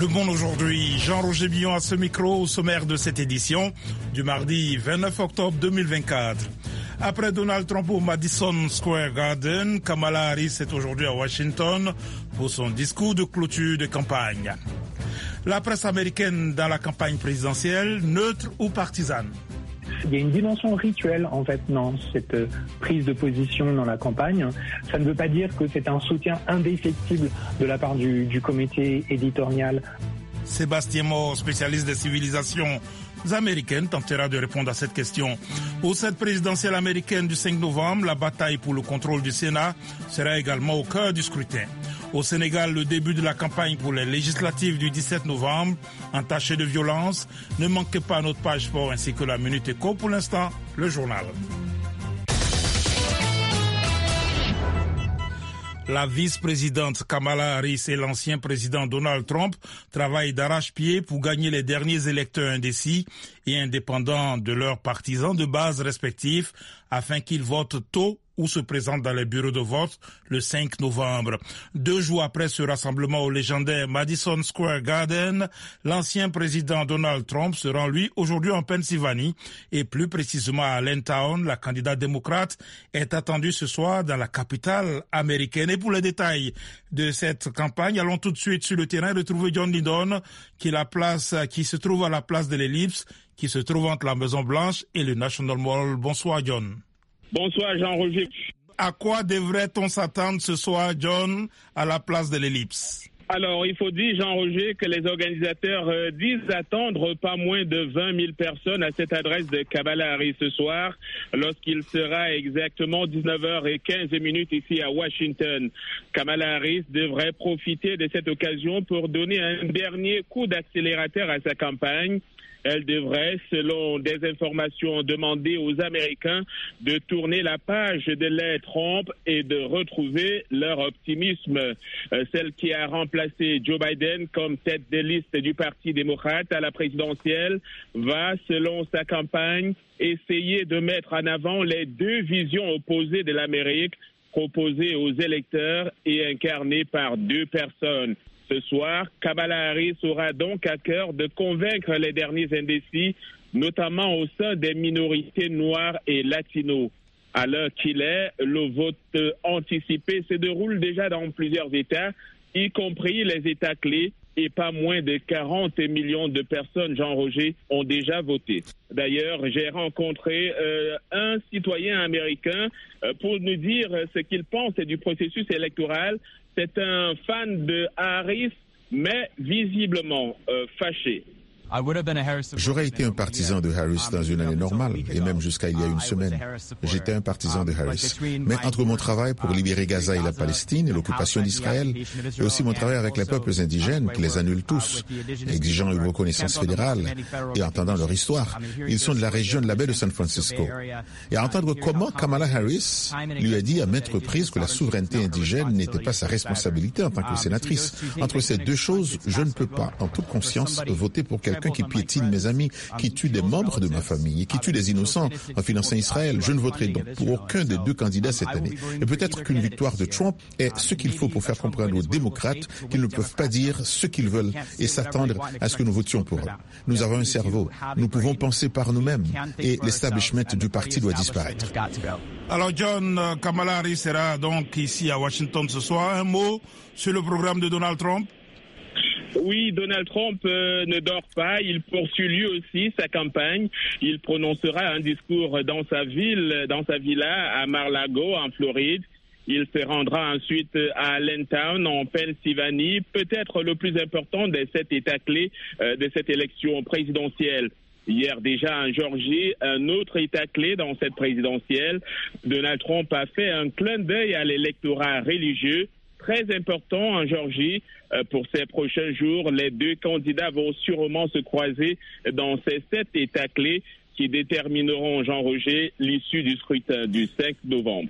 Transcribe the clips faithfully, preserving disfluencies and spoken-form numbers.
Le Monde aujourd'hui, Jean-Roger Billon à ce micro au sommaire de cette édition du mardi vingt-neuf octobre deux mille vingt-quatre. Après Donald Trump au Madison Square Garden, Kamala Harris est aujourd'hui à Washington pour son discours de clôture de campagne. La presse américaine dans la campagne présidentielle, neutre ou partisane? Il y a une dimension rituelle en fait dans cette prise de position dans la campagne. Ça ne veut pas dire que c'est un soutien indéfectible de la part du, du comité éditorial. Sébastien Maur, spécialiste des civilisations américaines, tentera de répondre à cette question. Pour cette présidentielle américaine du cinq novembre, la bataille pour le contrôle du Sénat sera également au cœur du scrutin. Au Sénégal, le début de la campagne pour les législatives du dix-sept novembre, entaché de violence. Ne manquez pas notre page sport ainsi que la Minute Éco. Pour l'instant, le journal. La vice-présidente Kamala Harris et l'ancien président Donald Trump travaillent d'arrache-pied pour gagner les derniers électeurs indécis et indépendants de leurs partisans de base respectifs afin qu'ils votent tôt ou se présentent dans les bureaux de vote le cinq novembre. Deux jours après ce rassemblement au légendaire Madison Square Garden, l'ancien président Donald Trump se rend lui aujourd'hui en Pennsylvanie et plus précisément à Allentown. La candidate démocrate est attendue ce soir dans la capitale américaine. Et pour les détails de cette campagne, allons tout de suite sur le terrain retrouver John Lydon qui, la place, qui se trouve à la place de l'Ellipse, qui se trouve entre la Maison Blanche et le National Mall. Bonsoir John. Bonsoir Jean-Roger. À quoi devrait-on s'attendre ce soir, John, à la place de l'Ellipse? Alors, il faut dire, Jean-Roger, que les organisateurs euh, disent attendre pas moins de vingt mille personnes à cette adresse de Kamala Harris ce soir, lorsqu'il sera exactement dix-neuf heures quinze ici à Washington. Kamala Harris devrait profiter de cette occasion pour donner un dernier coup d'accélérateur à sa campagne. Elle devrait, selon des informations demandées aux Américains, de tourner la page de l'ère Trump et de retrouver leur optimisme. Euh, celle qui a remplacé Joe Biden comme tête de liste du Parti démocrate à la présidentielle va, selon sa campagne, essayer de mettre en avant les deux visions opposées de l'Amérique, proposées aux électeurs et incarnées par deux personnes. Ce soir, Kamala Harris aura donc à cœur de convaincre les derniers indécis, notamment au sein des minorités noires et latinos. À l'heure qu'il est, le vote anticipé se déroule déjà dans plusieurs États, y compris les États clés, et pas moins de quarante millions de personnes, Jean-Roger, ont déjà voté. D'ailleurs, j'ai rencontré euh, un citoyen américain euh, pour nous dire ce qu'il pense du processus électoral. C'est un fan de Harris, mais visiblement euh, fâché. J'aurais été un partisan de Harris dans une année normale, et même jusqu'à il y a une semaine. J'étais un partisan de Harris. Mais entre mon travail pour libérer Gaza et la Palestine et l'occupation d'Israël, et aussi mon travail avec les peuples indigènes, qui les annulent tous, exigeant une reconnaissance fédérale et entendant leur histoire, ils sont de la région de la baie de San Francisco. Et à entendre comment Kamala Harris lui a dit à maintes reprises que la souveraineté indigène n'était pas sa responsabilité en tant que sénatrice, entre ces deux choses, je ne peux pas, en toute conscience, voter pour quelqu'un qui piétine mes amis, qui tue des membres de ma famille et qui tue des innocents en finançant Israël. Je ne voterai donc pour aucun des deux candidats cette année. Et peut-être qu'une victoire de Trump est ce qu'il faut pour faire comprendre aux démocrates qu'ils ne peuvent pas dire ce qu'ils veulent et s'attendre à ce que nous votions pour eux. Nous avons un cerveau. Nous pouvons penser par nous-mêmes et l'establishment du parti doit disparaître. Alors John, Kamala Harris sera donc ici à Washington ce soir. Un mot sur le programme de Donald Trump? Oui, Donald Trump euh, ne dort pas. Il poursuit lui aussi sa campagne. Il prononcera un discours dans sa ville, dans sa villa à Mar-a-Lago, en Floride. Il se rendra ensuite à Allentown, en Pennsylvanie, peut-être le plus important de cet État clé euh, de cette élection présidentielle. Hier déjà en Géorgie, un autre État clé dans cette présidentielle. Donald Trump a fait un clin d'œil à l'électorat religieux. Très important en Géorgie. Pour ces prochains jours, les deux candidats vont sûrement se croiser dans ces sept États clés qui détermineront, Jean-Roger, l'issue du scrutin du cinq novembre.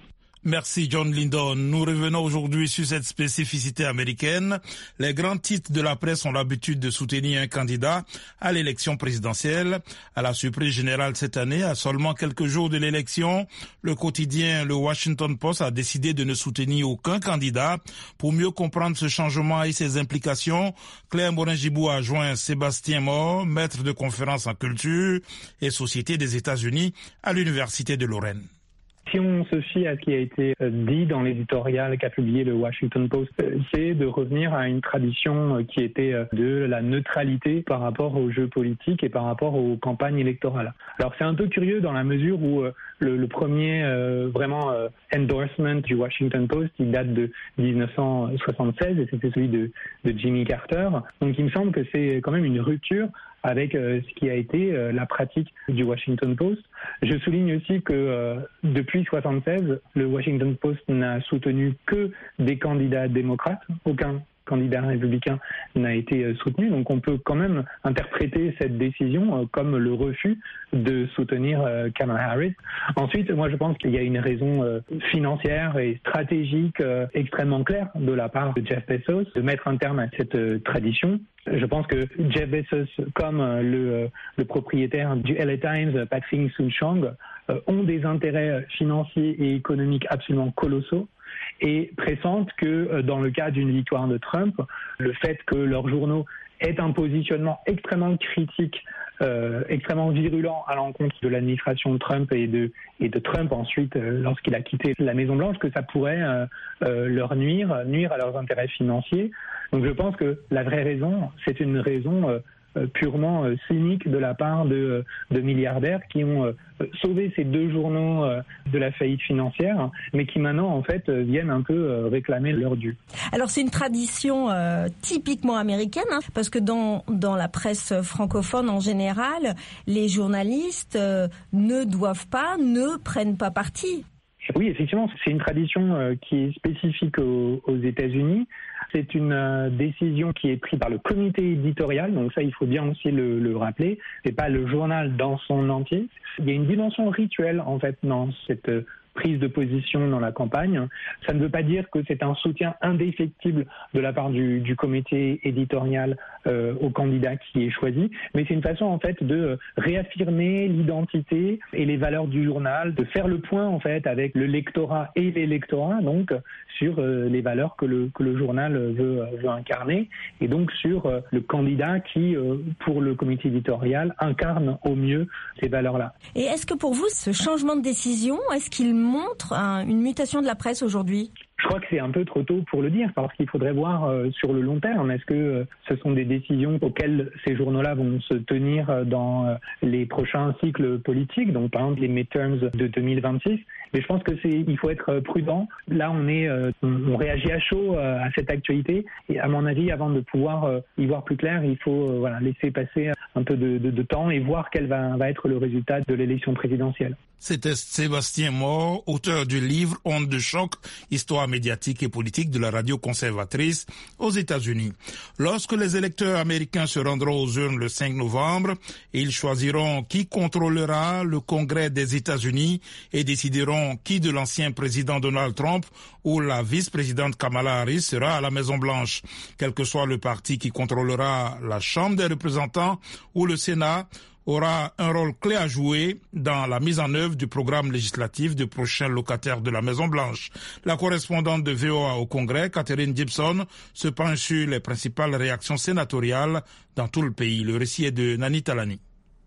Merci John Lindon. Nous revenons aujourd'hui sur cette spécificité américaine. Les grands titres de la presse ont l'habitude de soutenir un candidat à l'élection présidentielle. À la surprise générale cette année, à seulement quelques jours de l'élection, le quotidien le Washington Post a décidé de ne soutenir aucun candidat. Pour mieux comprendre ce changement et ses implications, Claire Morin-Gibou a joint Sébastien Mort, maître de conférences en culture et société des États-Unis à l'Université de Lorraine. Si on se fie à ce qui a été dit dans l'éditorial qu'a publié le Washington Post, c'est de revenir à une tradition qui était de la neutralité par rapport aux jeux politiques et par rapport aux campagnes électorales. Alors c'est un peu curieux dans la mesure où le, le premier euh, vraiment euh, endorsement du Washington Post, il date de dix-neuf cent soixante-seize et c'était celui de, de Jimmy Carter. Donc il me semble que c'est quand même une rupture avec euh, ce qui a été euh, la pratique du Washington Post. Je souligne aussi que euh, depuis soixante-seize, le Washington Post n'a soutenu que des candidats démocrates, aucun candidat républicain n'a été euh, soutenu. Donc on peut quand même interpréter cette décision euh, comme le refus de soutenir euh, Kamala Harris. Ensuite, moi je pense qu'il y a une raison euh, financière et stratégique euh, extrêmement claire de la part de Jeff Bezos de mettre un terme à cette euh, tradition. Je pense que Jeff Bezos, comme le, le propriétaire du L A Times, Patrick Soon-Shiong, euh, ont des intérêts financiers et économiques absolument colossaux et pressentent que euh, dans le cas d'une victoire de Trump, le fait que leurs journaux aient un positionnement extrêmement critique, euh, extrêmement virulent à l'encontre de l'administration de Trump et de, et de Trump ensuite euh, lorsqu'il a quitté la Maison-Blanche, que ça pourrait euh, euh, leur nuire, nuire à leurs intérêts financiers. Donc je pense que la vraie raison, c'est une raison euh, purement euh, cynique de la part de, de milliardaires qui ont euh, sauvé ces deux journaux euh, de la faillite financière, mais qui maintenant en fait euh, viennent un peu euh, réclamer leur dû. Alors c'est une tradition euh, typiquement américaine, hein, parce que dans dans la presse francophone en général, les journalistes euh, ne doivent pas, ne prennent pas parti. Oui, effectivement, c'est une tradition euh, qui est spécifique aux, aux États-Unis. C'est une euh, décision qui est prise par le comité éditorial, donc ça, il faut bien aussi le, le rappeler. C'est pas le journal dans son entier. Il y a une dimension rituelle, en fait, dans cette euh, prise de position dans la campagne. Ça ne veut pas dire que c'est un soutien indéfectible de la part du, du comité éditorial euh, au candidat qui est choisi, mais c'est une façon en fait de réaffirmer l'identité et les valeurs du journal, de faire le point en fait avec le lectorat et l'électorat donc sur euh, les valeurs que le que le journal veut, veut incarner et donc sur euh, le candidat qui euh, pour le comité éditorial incarne au mieux ces valeurs-là. Et est-ce que pour vous ce changement de décision, est-ce qu'il montre un, une mutation de la presse aujourd'hui ? Je crois que c'est un peu trop tôt pour le dire parce qu'il faudrait voir euh, sur le long terme. Est-ce que euh, ce sont des décisions auxquelles ces journaux-là vont se tenir euh, dans euh, les prochains cycles politiques, donc par exemple les midterms de deux mille vingt-six. Mais je pense que c'est, il faut être prudent. Là, on est, euh, on, on réagit à chaud euh, à cette actualité. Et à mon avis, avant de pouvoir euh, y voir plus clair, il faut euh, voilà laisser passer un peu de, de, de temps et voir quel va, va être le résultat de l'élection présidentielle. C'était Sébastien Mort, auteur du livre Ondes de choc, histoire médiatique et politique de la radio conservatrice aux États-Unis. Lorsque les électeurs américains se rendront aux urnes le cinq novembre, ils choisiront qui contrôlera le Congrès des États-Unis et décideront qui de l'ancien président Donald Trump ou la vice-présidente Kamala Harris sera à la Maison-Blanche. Quel que soit le parti qui contrôlera la Chambre des représentants ou le Sénat, aura un rôle clé à jouer dans la mise en œuvre du programme législatif des prochains locataires de la Maison-Blanche. La correspondante de V O A au Congrès, Catherine Gibson, se penche sur les principales réactions sénatoriales dans tout le pays. Le récit est de Nani Talani.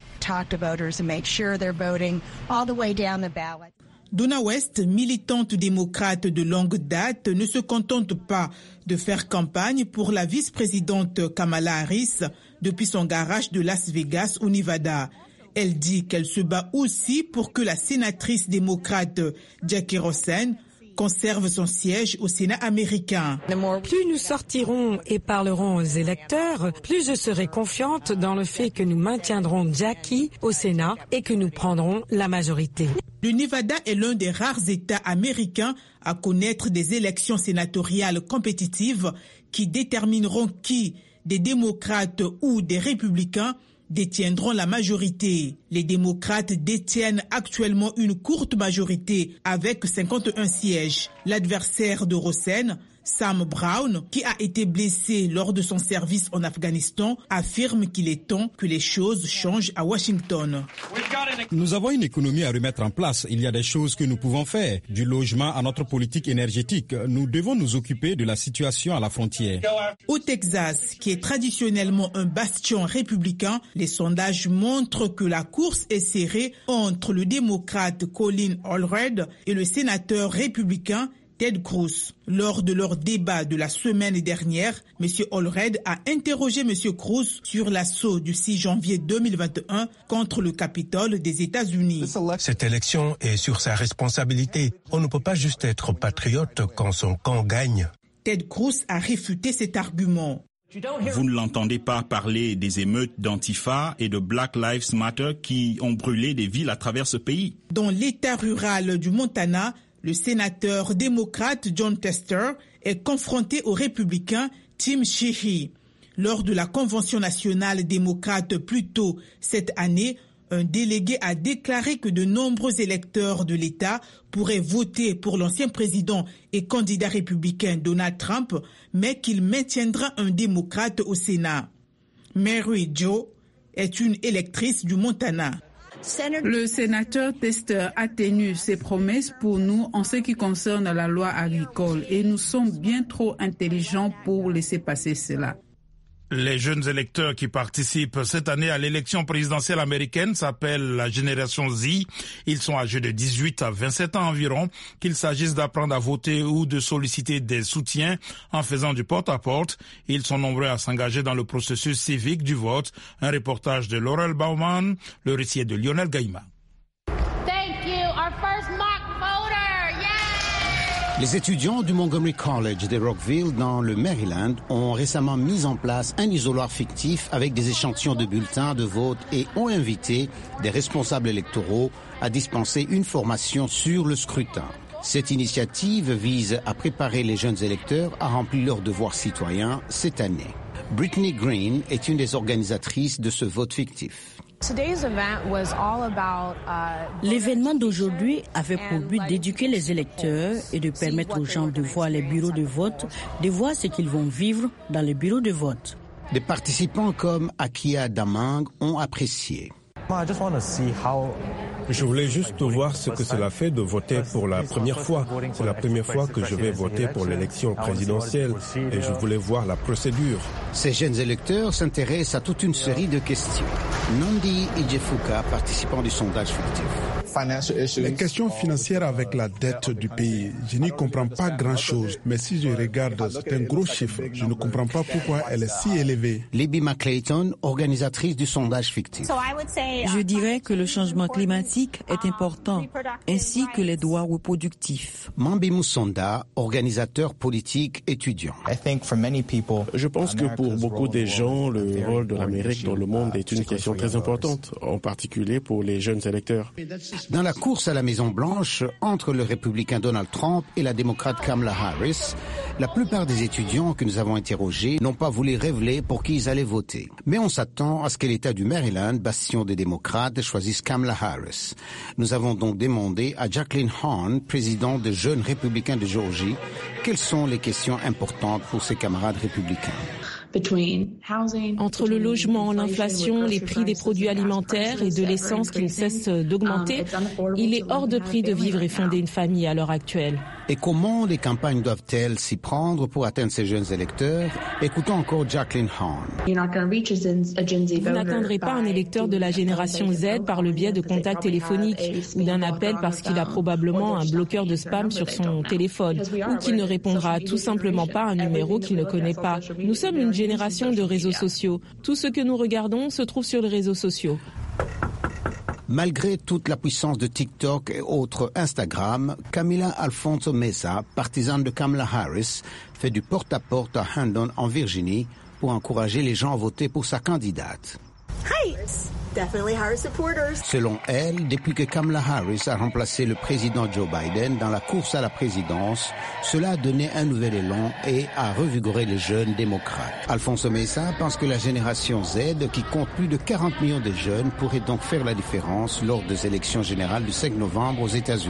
Donna West, militante démocrate de longue date, ne se contente pas de faire campagne pour la vice-présidente Kamala Harris depuis son garage de Las Vegas au Nevada. Elle dit qu'elle se bat aussi pour que la sénatrice démocrate Jackie Rosen conserve son siège au Sénat américain. Plus nous sortirons et parlerons aux électeurs, plus je serai confiante dans le fait que nous maintiendrons Jackie au Sénat et que nous prendrons la majorité. Le Nevada est l'un des rares États américains à connaître des élections sénatoriales compétitives qui détermineront qui, des démocrates ou des républicains, détiendront la majorité. Les démocrates détiennent actuellement une courte majorité avec cinquante et un sièges. L'adversaire de Rosen, Sam Brown, qui a été blessé lors de son service en Afghanistan, affirme qu'il est temps que les choses changent à Washington. Nous avons une économie à remettre en place. Il y a des choses que nous pouvons faire, du logement à notre politique énergétique. Nous devons nous occuper de la situation à la frontière. Au Texas, qui est traditionnellement un bastion républicain, les sondages montrent que la course est serrée entre le démocrate Colin Allred et le sénateur républicain Ted Cruz. Lors de leur débat de la semaine dernière, M. Allred a interrogé M. Cruz sur l'assaut du six janvier deux mille vingt et un contre le Capitole des États-Unis. Cette élection est sur sa responsabilité. On ne peut pas juste être patriote quand son camp gagne. Ted Cruz a réfuté cet argument. Vous ne l'entendez pas parler des émeutes d'Antifa et de Black Lives Matter qui ont brûlé des villes à travers ce pays. Dans l'État rural du Montana, le sénateur démocrate John Tester est confronté au républicain Tim Sheehy. Lors de la convention nationale démocrate plus tôt cette année, un délégué a déclaré que de nombreux électeurs de l'État pourraient voter pour l'ancien président et candidat républicain Donald Trump, mais qu'il maintiendra un démocrate au Sénat. Mary Jo est une électrice du Montana. Le sénateur Tester a tenu ses promesses pour nous en ce qui concerne la loi agricole et nous sommes bien trop intelligents pour laisser passer cela. Les jeunes électeurs qui participent cette année à l'élection présidentielle américaine s'appellent la génération Z. Ils sont âgés de dix-huit à vingt-sept ans environ, qu'il s'agisse d'apprendre à voter ou de solliciter des soutiens en faisant du porte-à-porte. Ils sont nombreux à s'engager dans le processus civique du vote. Un reportage de Laurel Baumann, le récit est de Lionel Gaïma. Les étudiants du Montgomery College de Rockville dans le Maryland ont récemment mis en place un isoloir fictif avec des échantillons de bulletins de vote et ont invité des responsables électoraux à dispenser une formation sur le scrutin. Cette initiative vise à préparer les jeunes électeurs à remplir leurs devoirs citoyens cette année. Brittany Green est une des organisatrices de ce vote fictif. L'événement d'aujourd'hui avait pour but d'éduquer les électeurs et de permettre aux gens de voir les bureaux de vote, de voir ce qu'ils vont vivre dans les bureaux de vote. Des participants comme Akia Damang ont apprécié. Je voulais juste voir ce que cela fait de voter pour la première fois. C'est la première fois que je vais voter pour l'élection présidentielle et je voulais voir la procédure. Ces jeunes électeurs s'intéressent à toute une série de questions. Nandi Ijefuka, participant du sondage fictif. Les questions financières avec la dette du pays, je n'y comprends pas grand-chose. Mais si je regarde, c'est un gros chiffre. Je ne comprends pas pourquoi elle est si élevée. Libby McClayton, organisatrice du sondage fictif. Je dirais que le changement climatique est important, ainsi que les droits reproductifs. Mambi Moussonda, organisateur politique étudiant. Je pense que pour beaucoup de gens, le rôle de l'Amérique dans le monde est une question très importante, en particulier pour les jeunes électeurs. Dans la course à la Maison-Blanche, entre le républicain Donald Trump et la démocrate Kamala Harris, la plupart des étudiants que nous avons interrogés n'ont pas voulu révéler pour qui ils allaient voter. Mais on s'attend à ce que l'État du Maryland, bastion des démocrates, choisisse Kamala Harris. Nous avons donc demandé à Jacqueline Hahn, présidente des Jeunes républicains de Géorgie, quelles sont les questions importantes pour ses camarades républicains. Entre le logement, l'inflation, les prix des produits alimentaires et de l'essence qui ne cessent d'augmenter, il est hors de prix de vivre et fonder une famille à l'heure actuelle. Et comment les campagnes doivent-elles s'y prendre pour atteindre ces jeunes électeurs? Écoutons encore Jacqueline Hahn. Vous n'atteindrez pas un électeur de la génération Z par le biais de contacts téléphoniques ou d'un appel parce qu'il a probablement un bloqueur de spam sur son téléphone ou qu'il ne répondra tout simplement pas à un numéro qu'il ne connaît pas. Nous sommes une génération de réseaux sociaux. Tout ce que nous regardons se trouve sur les réseaux sociaux. Malgré toute la puissance de TikTok et autres Instagram, Camila Alfonso Mesa, partisane de Kamala Harris, fait du porte-à-porte à Herndon en Virginie pour encourager les gens à voter pour sa candidate. Selon elle, depuis que Kamala Harris a remplacé le président Joe Biden dans la course à la présidence, cela a donné un nouvel élan et a revigoré les jeunes démocrates. Alfonso Mesa pense que la génération Z, qui compte plus de quarante millions de jeunes, pourrait donc faire la différence lors des élections générales du cinq novembre aux États-Unis.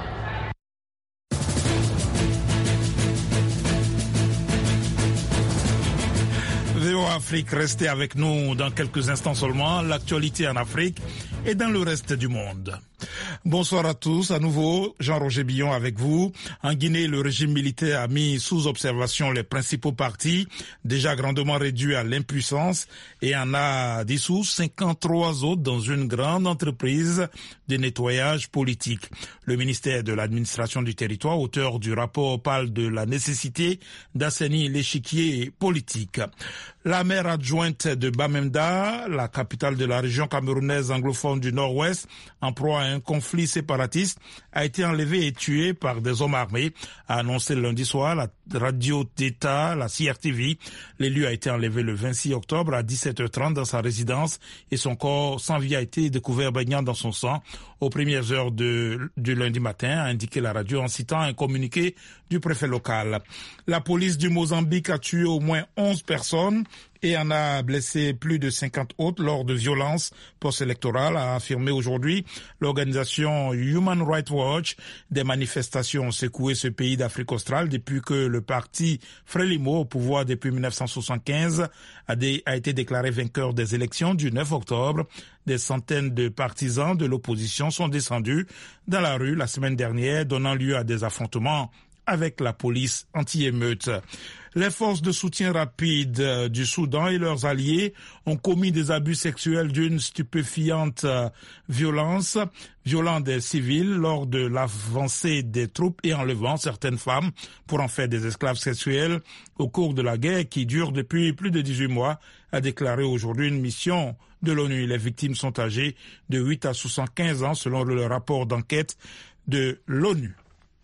V O A Afrique, restez avec nous dans quelques instants seulement. L'actualité en Afrique et dans le reste du monde. Bonsoir à tous, à nouveau, Jean-Roger Billon avec vous. En Guinée, le régime militaire a mis sous observation les principaux partis, déjà grandement réduits à l'impuissance, et en a dissous cinquante-trois autres dans une grande entreprise de nettoyage politique. Le ministère de l'administration du territoire, auteur du rapport, parle de la nécessité d'assainir l'échiquier politique. La maire adjointe de Bamenda, la capitale de la région camerounaise anglophone du Nord-Ouest, en proie à un conflit séparatiste, a été enlevée et tuée par des hommes armés, a annoncé lundi soir la radio d'État, la C R T V. L'élu a été enlevé le vingt-six octobre à dix-sept heures trente dans sa résidence et son corps sans vie a été découvert baignant dans son sang aux premières heures de, du lundi matin, a indiqué la radio en citant un communiqué du préfet local. La police du Mozambique a tué au moins onze personnes et en a blessé plus de cinquante autres lors de violences post-électorales, a affirmé aujourd'hui l'organisation Human Rights Watch. Des manifestations ont secoué ce pays d'Afrique australe depuis que le parti Frelimo, au pouvoir depuis mille neuf cent soixante-quinze, a, dé, a été déclaré vainqueur des élections du neuf octobre. Des centaines de partisans de l'opposition sont descendus dans la rue la semaine dernière, donnant lieu à des affrontements avec la police anti-émeute. Les forces de soutien rapide du Soudan et leurs alliés ont commis des abus sexuels d'une stupéfiante violence, violant des civils lors de l'avancée des troupes et enlevant certaines femmes pour en faire des esclaves sexuels au cours de la guerre qui dure depuis plus de dix-huit mois, a déclaré aujourd'hui une mission de l'ONU. Les victimes sont âgées de huit à soixante-quinze ans selon le rapport d'enquête de l'ONU.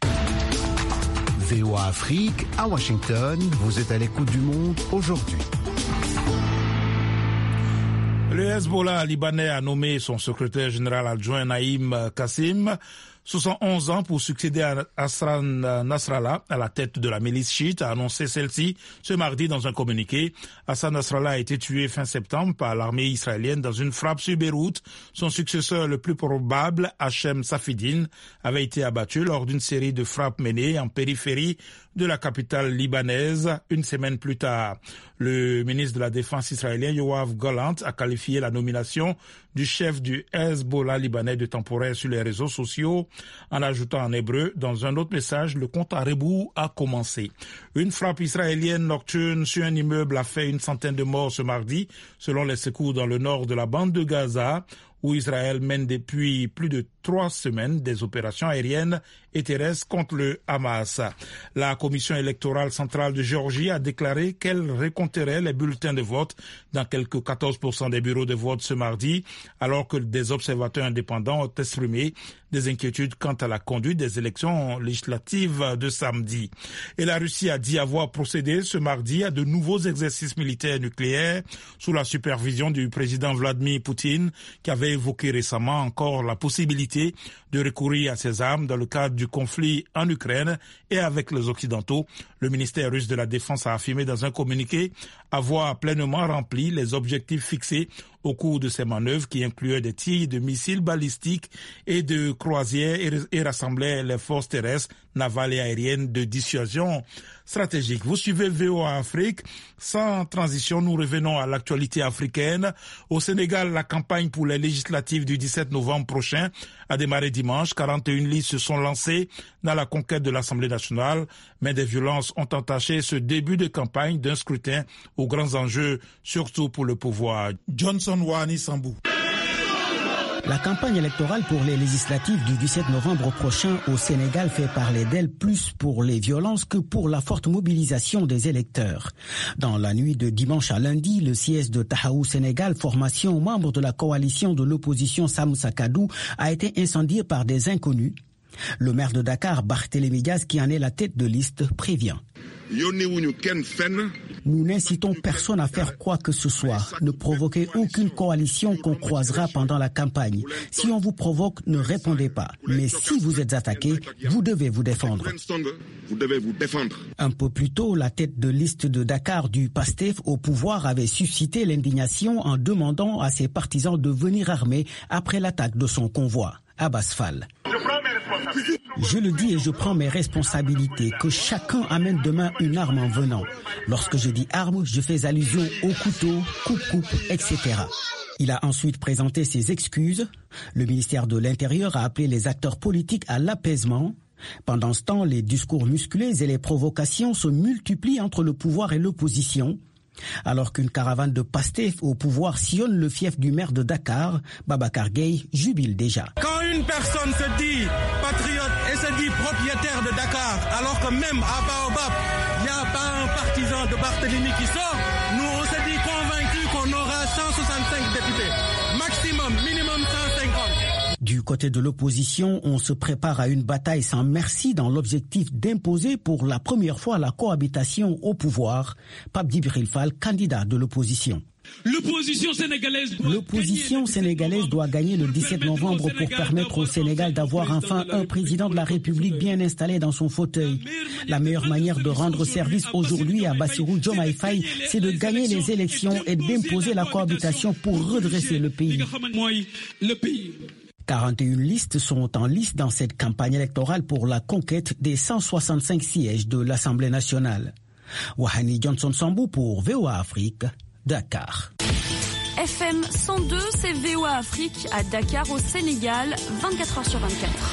V O A Afrique, à Washington, vous êtes à l'écoute du monde aujourd'hui. Le Hezbollah libanais a nommé son secrétaire général adjoint Naïm Kassim, soixante et onze ans, pour succéder à Hassan Nasrallah à la tête de la milice chiite, a annoncé celle-ci ce mardi dans un communiqué. Hassan Nasrallah a été tué fin septembre par l'armée israélienne dans une frappe sur Beyrouth. Son successeur le plus probable, Hachem Safieddine, avait été abattu lors d'une série de frappes menées en périphérie de la capitale libanaise une semaine plus tard. Le ministre de la Défense israélien Yoav Gallant a qualifié la nomination du chef du Hezbollah libanais de temporaire sur les réseaux sociaux en ajoutant en hébreu dans un autre message: le compte à rebours a commencé. Une frappe israélienne nocturne sur un immeuble a fait une centaine de morts ce mardi, selon les secours dans le nord de la bande de Gaza, où Israël mène depuis plus de trois semaines des opérations aériennes et terrestres contre le Hamas. La commission électorale centrale de Géorgie a déclaré qu'elle récompterait les bulletins de vote dans quelques quatorze pour cent des bureaux de vote ce mardi, alors que des observateurs indépendants ont exprimé des inquiétudes quant à la conduite des élections législatives de samedi. Et la Russie a dit avoir procédé ce mardi à de nouveaux exercices militaires nucléaires sous la supervision du président Vladimir Poutine, qui avait évoqué récemment encore la possibilité de recourir à ces armes dans le cadre du conflit en Ukraine et avec les Occidentaux. Le ministère russe de la Défense a affirmé dans un communiqué avoir pleinement rempli les objectifs fixés au cours de ces manœuvres qui incluaient des tirs de missiles balistiques et de croisières et rassemblaient les forces terrestres, navales et aériennes de dissuasion stratégique. Vous suivez V O A Afrique. Sans transition, nous revenons à l'actualité africaine. Au Sénégal, la campagne pour les législatives du dix-sept novembre prochain a démarré dimanche. quarante et une listes se sont lancées dans la conquête de l'Assemblée nationale, mais des violences ont entaché ce début de campagne d'un scrutin aux grands enjeux, surtout pour le pouvoir. Johnson Wani Sambou. La campagne électorale pour les législatives du dix-sept novembre prochain au Sénégal fait parler d'elle plus pour les violences que pour la forte mobilisation des électeurs. Dans la nuit de dimanche à lundi, le siège de Tahaou Sénégal, formation membre de la coalition de l'opposition Sam Sakadou, a été incendié par des inconnus. Le maire de Dakar, Barthélémy Diaz, qui en est la tête de liste, prévient. Nous n'incitons personne à faire quoi que ce soit. Ne provoquez aucune coalition qu'on croisera pendant la campagne. Si on vous provoque, ne répondez pas. Mais si vous êtes attaqué, vous devez vous défendre. Un peu plus tôt, la tête de liste de Dakar du PASTEF au pouvoir avait suscité l'indignation en demandant à ses partisans de venir armés après l'attaque de son convoi. Abbas Fall. Je le dis et je prends mes responsabilités, que chacun amène demain une arme en venant. Lorsque je dis arme, je fais allusion au couteau, coupe-coupe, et cetera. Il a ensuite présenté ses excuses. Le ministère de l'Intérieur a appelé les acteurs politiques à l'apaisement. Pendant ce temps, les discours musclés et les provocations se multiplient entre le pouvoir et l'opposition. Alors qu'une caravane de PASTEF au pouvoir sillonne le fief du maire de Dakar, Babacar Gueye jubile déjà. Quand une personne se dit patriote et se dit propriétaire de Dakar, alors que même à Baobab, il n'y a pas un partisan de Barthélemy qui sort, nous on s'est dit convaincus qu'on aura cent soixante-cinq députés, maximum, minimum cent cinquante. Du côté de l'opposition, on se prépare à une bataille sans merci dans l'objectif d'imposer pour la première fois la cohabitation au pouvoir. Pape Djibril Fall, candidat de l'opposition. L'opposition sénégalaise doit, L'opposition sénégalaise doit gagner le dix-sept novembre pour permettre au Sénégal d'avoir enfin un président de la République bien installé dans son fauteuil. La meilleure manière de rendre service aujourd'hui à Bassirou Diomaye Faye, c'est de gagner les élections et d'imposer la cohabitation pour redresser le pays. quarante et une listes sont en lice dans cette campagne électorale pour la conquête des cent soixante-cinq sièges de l'Assemblée nationale. Wahani Johnson Sambou pour V O A Afrique, Dakar. F M cent deux, c'est V O A Afrique à Dakar au Sénégal, vingt-quatre heures sur vingt-quatre.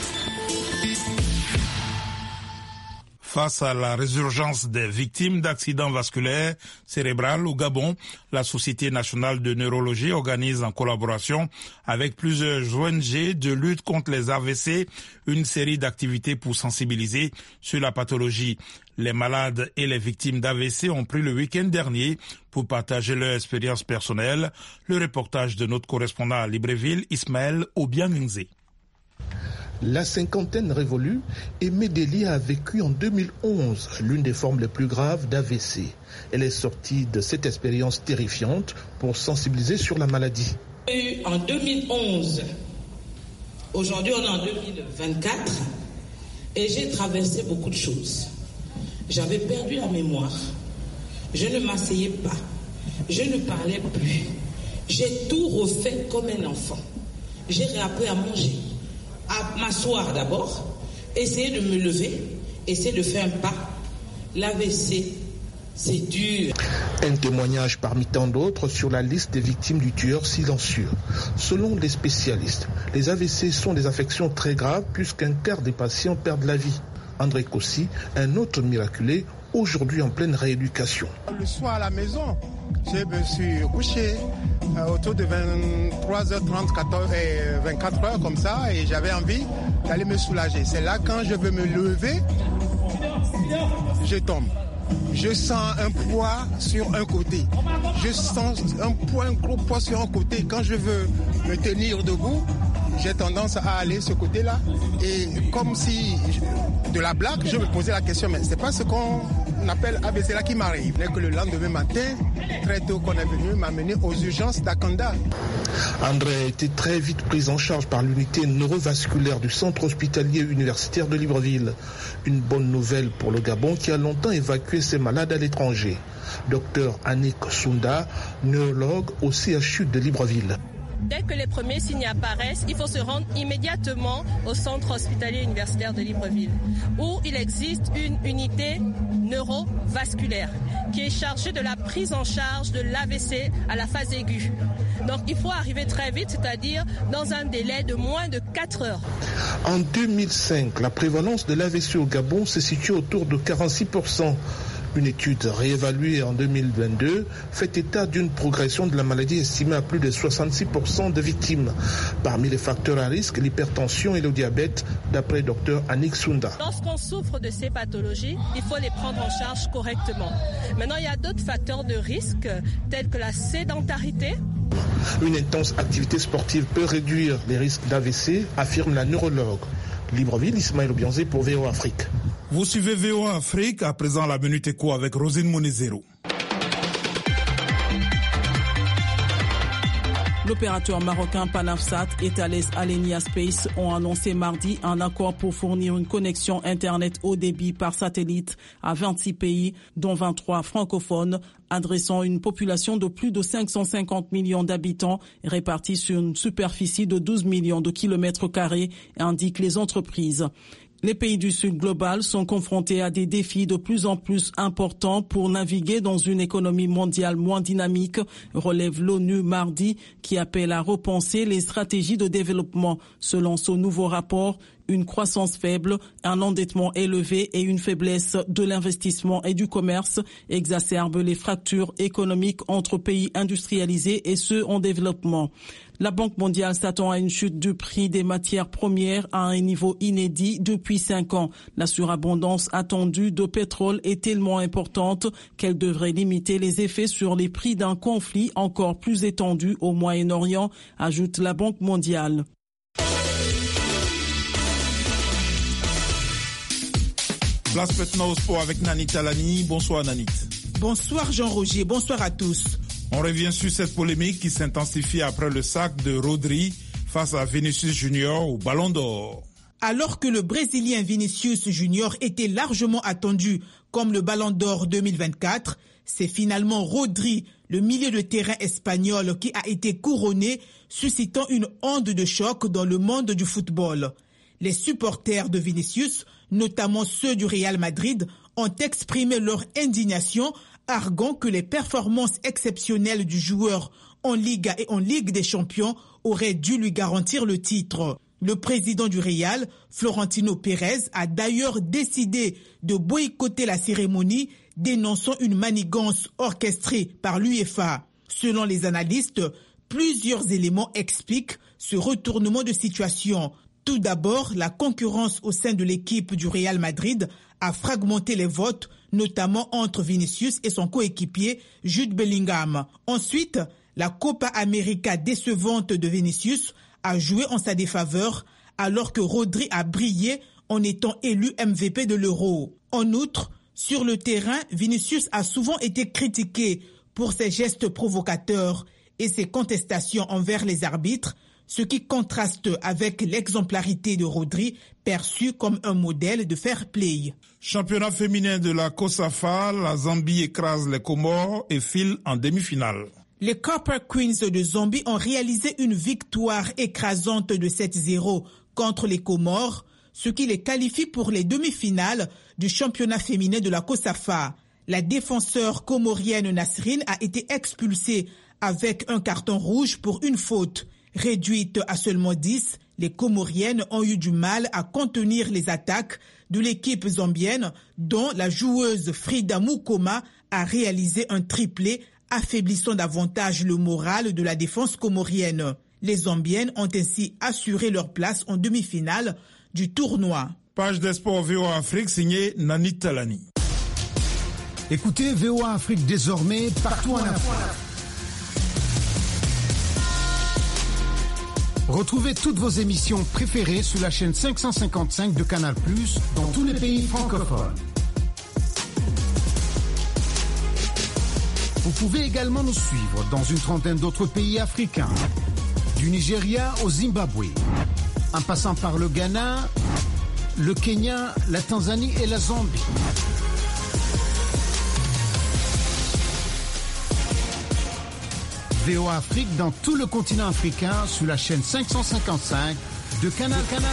Face à la résurgence des victimes d'accidents vasculaires cérébrales au Gabon, la Société nationale de neurologie organise en collaboration avec plusieurs O N G de lutte contre les A V C une série d'activités pour sensibiliser sur la pathologie. Les malades et les victimes d'A V C ont pris le week-end dernier pour partager leur expérience personnelle. Le reportage de notre correspondant à Libreville, Ismaël Obianingze. La cinquantaine révolue, Aimée Deli a vécu en deux mille onze l'une des formes les plus graves d'A V C. Elle est sortie de cette expérience terrifiante pour sensibiliser sur la maladie. En deux mille onze, aujourd'hui on est en deux mille vingt-quatre et j'ai traversé beaucoup de choses. J'avais perdu la mémoire, je ne m'asseyais pas, je ne parlais plus. J'ai tout refait comme un enfant. J'ai réappris à manger, à m'asseoir d'abord, essayer de me lever, essayer de faire un pas. L'A V C, c'est dur. Un témoignage parmi tant d'autres sur la liste des victimes du tueur silencieux. Selon les spécialistes, les A V C sont des affections très graves puisqu'un quart des patients perdent la vie. André Kossi, un autre miraculé, aujourd'hui en pleine rééducation. Le soir à la maison, je me suis couché euh, autour de vingt-trois heures trente, quatorze, euh, vingt-quatre heures comme ça, et j'avais envie d'aller me soulager. C'est là quand je veux me lever, je tombe. Je sens un poids sur un côté. Je sens un poids, un gros poids sur un côté. Quand je veux me tenir debout, j'ai tendance à aller ce côté-là. Et comme si, de la blague, je me posais la question, mais c'est pas ce qu'on appelle A V C là qui m'arrive. Dès que le lendemain matin, très tôt qu'on est venu m'amener aux urgences d'Akanda. André a été très vite pris en charge par l'unité neurovasculaire du centre hospitalier universitaire de Libreville. Une bonne nouvelle pour le Gabon qui a longtemps évacué ses malades à l'étranger. Docteur Annick Sounda, neurologue au C H U de Libreville. Dès que les premiers signes apparaissent, il faut se rendre immédiatement au centre hospitalier universitaire de Libreville, où il existe une unité neurovasculaire qui est chargée de la prise en charge de l'A V C à la phase aiguë. Donc il faut arriver très vite, c'est-à-dire dans un délai de moins de quatre heures. En deux mille cinq, la prévalence de l'A V C au Gabon se situe autour de quarante-six pour cent. Une étude réévaluée en deux mille vingt-deux fait état d'une progression de la maladie estimée à plus de soixante-six pour cent de victimes. Parmi les facteurs à risque, l'hypertension et le diabète, d'après Dr Annick Sounda. Lorsqu'on souffre de ces pathologies, il faut les prendre en charge correctement. Maintenant, il y a d'autres facteurs de risque, tels que la sédentarité. Une intense activité sportive peut réduire les risques d'A V C, affirme la neurologue. Libreville, Ismaël Obianze pour V O A Afrique. Vous suivez V O A Afrique, à présent la Minute Éco avec Rosine Monezero. L'opérateur marocain Panafsat et Thales Alenia Space ont annoncé mardi un accord pour fournir une connexion Internet haut débit par satellite à vingt-six pays, dont vingt-trois francophones, adressant une population de plus de cinq cent cinquante millions d'habitants répartis sur une superficie de douze millions de kilomètres carrés, indiquent les entreprises. Les pays du Sud global sont confrontés à des défis de plus en plus importants pour naviguer dans une économie mondiale moins dynamique, relève l'ONU mardi, qui appelle à repenser les stratégies de développement. Selon ce nouveau rapport, une croissance faible, un endettement élevé et une faiblesse de l'investissement et du commerce exacerbent les fractures économiques entre pays industrialisés et ceux en développement. La Banque mondiale s'attend à une chute du prix des matières premières à un niveau inédit depuis cinq ans. La surabondance attendue de pétrole est tellement importante qu'elle devrait limiter les effets sur les prix d'un conflit encore plus étendu au Moyen-Orient, ajoute la Banque mondiale. Place maintenant au sport avec Nanit Talani. Bonsoir Nanit. Bonsoir Jean-Roger, bonsoir à tous. On revient sur cette polémique qui s'intensifie après le sac de Rodri face à Vinicius Junior au Ballon d'Or. Alors que le Brésilien Vinicius Junior était largement attendu comme le Ballon d'Or deux mille vingt-quatre, c'est finalement Rodri, le milieu de terrain espagnol, qui a été couronné, suscitant une onde de choc dans le monde du football. Les supporters de Vinicius, notamment ceux du Real Madrid, ont exprimé leur indignation, arguant que les performances exceptionnelles du joueur en Liga et en Ligue des Champions auraient dû lui garantir le titre. Le président du Real, Florentino Pérez, a d'ailleurs décidé de boycotter la cérémonie, dénonçant une manigance orchestrée par l'UEFA. Selon les analystes, plusieurs éléments expliquent ce retournement de situation. Tout d'abord, la concurrence au sein de l'équipe du Real Madrid a fragmenté les votes, notamment entre Vinicius et son coéquipier Jude Bellingham. Ensuite, la Copa América décevante de Vinicius a joué en sa défaveur, alors que Rodri a brillé en étant élu M V P de l'Euro. En outre, sur le terrain, Vinicius a souvent été critiqué pour ses gestes provocateurs et ses contestations envers les arbitres, ce qui contraste avec l'exemplarité de Rodri, perçu comme un modèle de fair play. Championnat féminin de la COSAFA, la Zambie écrase les Comores et file en demi-finale. Les Copper Queens de Zambie ont réalisé une victoire écrasante de sept zéro contre les Comores, ce qui les qualifie pour les demi-finales du championnat féminin de la COSAFA. La défenseur comorienne Nasrine a été expulsée avec un carton rouge pour une faute. Réduites à seulement dix, les Comoriennes ont eu du mal à contenir les attaques de l'équipe zambienne, dont la joueuse Frida Mukoma a réalisé un triplé, affaiblissant davantage le moral de la défense comorienne. Les Zambiennes ont ainsi assuré leur place en demi-finale du tournoi. Page des sports V O A Afrique signée Nanit Talani. Écoutez V O A Afrique désormais partout en Afrique. Retrouvez toutes vos émissions préférées sur la chaîne cinq cent cinquante-cinq de Canal plus, dans tous les pays francophones. Vous pouvez également nous suivre dans une trentaine d'autres pays africains, du Nigeria au Zimbabwe, en passant par le Ghana, le Kenya, la Tanzanie et la Zambie. V O A Afrique dans tout le continent africain sur la chaîne cinq cent cinquante-cinq de Canal Canal.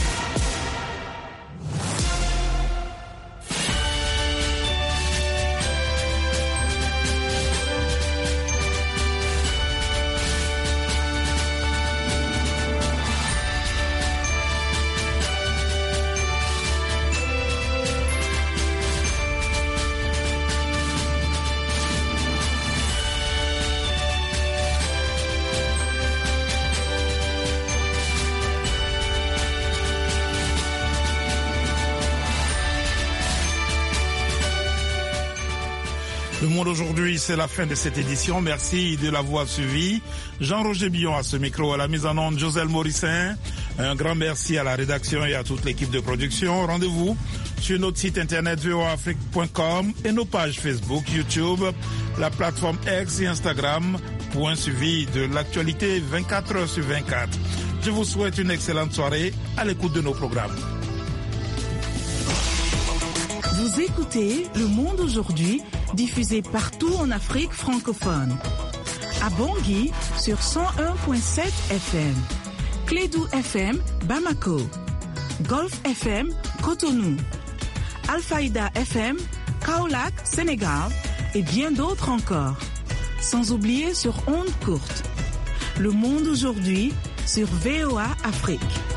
Le Monde aujourd'hui, c'est la fin de cette édition. Merci de l'avoir suivi. Jean-Roger Billon à ce micro, à la mise en onde, Joselle Morissin. Un grand merci à la rédaction et à toute l'équipe de production. Rendez-vous sur notre site internet v o a afrique point com et nos pages Facebook, YouTube, la plateforme X et Instagram pour un suivi de l'actualité vingt-quatre heures sur vingt-quatre. Je vous souhaite une excellente soirée à l'écoute de nos programmes. Vous écoutez Le Monde aujourd'hui, diffusé partout en Afrique francophone. À Bangui sur cent un virgule sept F M, Clédou F M, Bamako, Golf F M, Cotonou, Alfaïda F M, Kaolack, Sénégal et bien d'autres encore. Sans oublier sur ondes courtes. Le Monde aujourd'hui sur V O A Afrique.